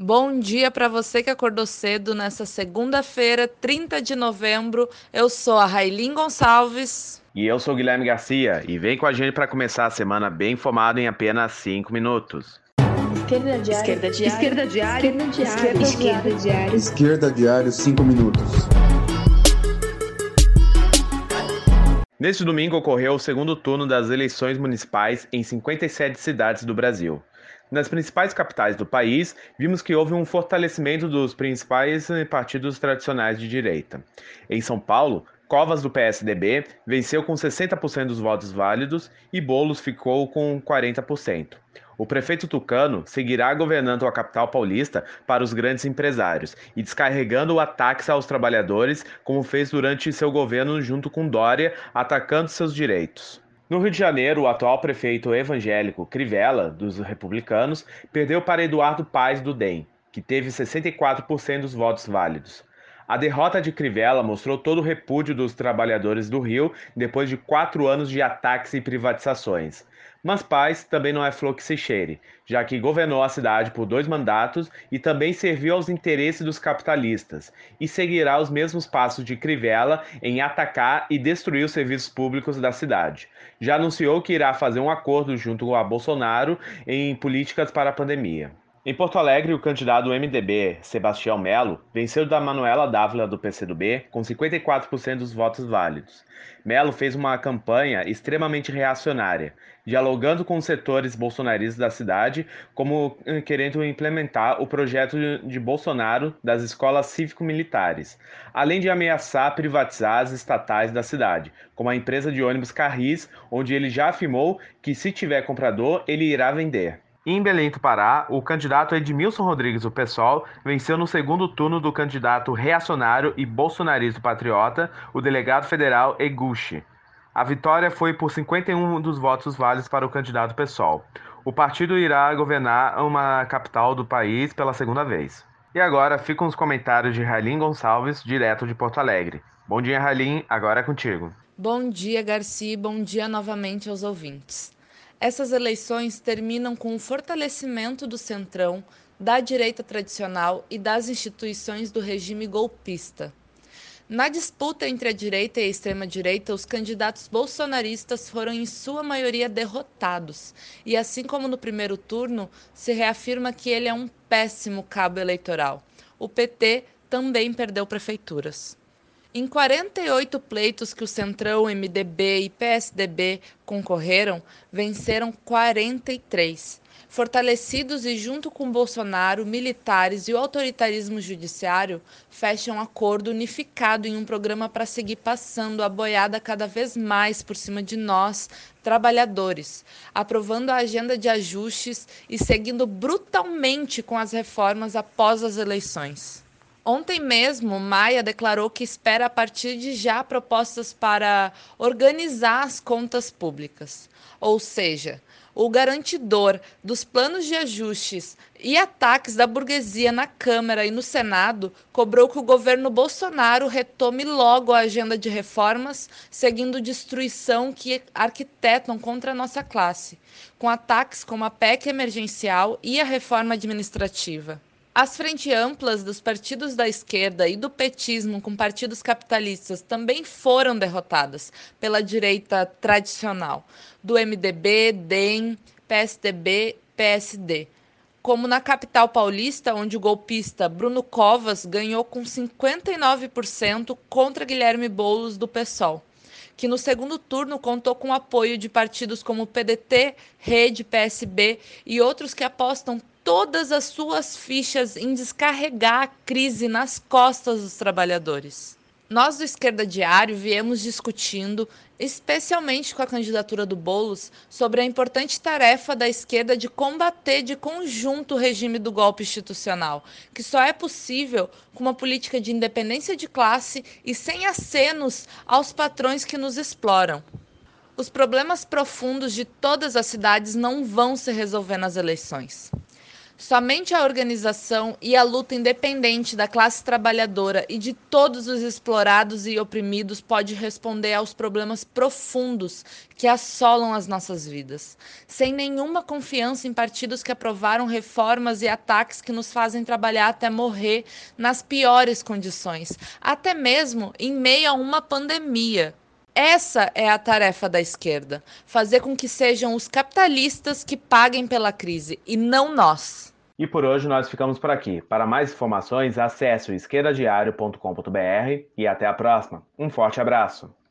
Bom dia para você que acordou cedo nessa segunda-feira, 30 de novembro. Eu sou a Railin Gonçalves. E eu sou o Guilherme Garcia e vem com a gente para começar a semana bem informado em apenas 5 minutos. Esquerda Diário. Esquerda Diário. Esquerda Diário. Esquerda Diário. Esquerda Diário, 5 minutos. Neste domingo ocorreu o segundo turno das eleições municipais em 57 cidades do Brasil. Nas principais capitais do país, vimos que houve um fortalecimento dos principais partidos tradicionais de direita. Em São Paulo, Covas do PSDB venceu com 60% dos votos válidos e Boulos ficou com 40%. O prefeito tucano seguirá governando a capital paulista para os grandes empresários e descarregando ataques aos trabalhadores, como fez durante seu governo junto com Dória, atacando seus direitos. No Rio de Janeiro, o atual prefeito evangélico Crivella, dos republicanos, perdeu para Eduardo Paes, do DEM, que teve 64% dos votos válidos. A derrota de Crivella mostrou todo o repúdio dos trabalhadores do Rio depois de 4 anos de ataques e privatizações. Mas Paes também não é flor que se cheire, já que governou a cidade por 2 mandatos e também serviu aos interesses dos capitalistas, e seguirá os mesmos passos de Crivella em atacar e destruir os serviços públicos da cidade. Já anunciou que irá fazer um acordo junto a Bolsonaro em políticas para a pandemia. Em Porto Alegre, o candidato do MDB, Sebastião Melo, venceu da Manuela Dávila, do PCdoB, com 54% dos votos válidos. Melo fez uma campanha extremamente reacionária, dialogando com os setores bolsonaristas da cidade, como querendo implementar o projeto de Bolsonaro das escolas cívico-militares, além de ameaçar privatizar as estatais da cidade, como a empresa de ônibus Carris, onde ele já afirmou que, se tiver comprador, ele irá vender. Em Belém do Pará, o candidato Edmilson Rodrigues, do PSOL, venceu no segundo turno do candidato reacionário e bolsonarista patriota, o delegado federal Eguchi. A vitória foi por 51 dos votos válidos para o candidato PSOL. O partido irá governar uma capital do país pela segunda vez. E agora ficam os comentários de Railin Gonçalves, direto de Porto Alegre. Bom dia, Railin, agora é contigo. Bom dia, Garcia. Bom dia novamente aos ouvintes. Essas eleições terminam com o fortalecimento do centrão, da direita tradicional e das instituições do regime golpista. Na disputa entre a direita e a extrema-direita, os candidatos bolsonaristas foram em sua maioria derrotados, e assim como no primeiro turno, se reafirma que ele é um péssimo cabo eleitoral. O PT também perdeu prefeituras. Em 48 pleitos que o Centrão, MDB e PSDB concorreram, venceram 43. Fortalecidos e junto com Bolsonaro, militares e o autoritarismo judiciário fecham acordo unificado em um programa para seguir passando a boiada cada vez mais por cima de nós, trabalhadores, aprovando a agenda de ajustes e seguindo brutalmente com as reformas após as eleições. Ontem mesmo, Maia declarou que espera a partir de já propostas para organizar as contas públicas, ou seja, o garantidor dos planos de ajustes e ataques da burguesia na Câmara e no Senado cobrou que o governo Bolsonaro retome logo a agenda de reformas, seguindo destruição que arquitetam contra a nossa classe, com ataques como a PEC emergencial e a reforma administrativa. As frentes amplas dos partidos da esquerda e do petismo com partidos capitalistas também foram derrotadas pela direita tradicional, do MDB, DEM, PSDB, PSD. Como na capital paulista, onde o golpista Bruno Covas ganhou com 59% contra Guilherme Boulos, do PSOL, que no segundo turno contou com o apoio de partidos como PDT, Rede, PSB e outros que apostam todas as suas fichas em descarregar a crise nas costas dos trabalhadores. Nós do Esquerda Diário viemos discutindo, especialmente com a candidatura do Boulos, sobre a importante tarefa da esquerda de combater de conjunto o regime do golpe institucional, que só é possível com uma política de independência de classe e sem acenos aos patrões que nos exploram. Os problemas profundos de todas as cidades não vão se resolver nas eleições. Somente a organização e a luta independente da classe trabalhadora e de todos os explorados e oprimidos pode responder aos problemas profundos que assolam as nossas vidas. Sem nenhuma confiança em partidos que aprovaram reformas e ataques que nos fazem trabalhar até morrer nas piores condições, até mesmo em meio a uma pandemia. Essa é a tarefa da esquerda: fazer com que sejam os capitalistas que paguem pela crise e não nós. E por hoje nós ficamos por aqui. Para mais informações, acesse o esquerdadiario.com.br e até a próxima. Um forte abraço.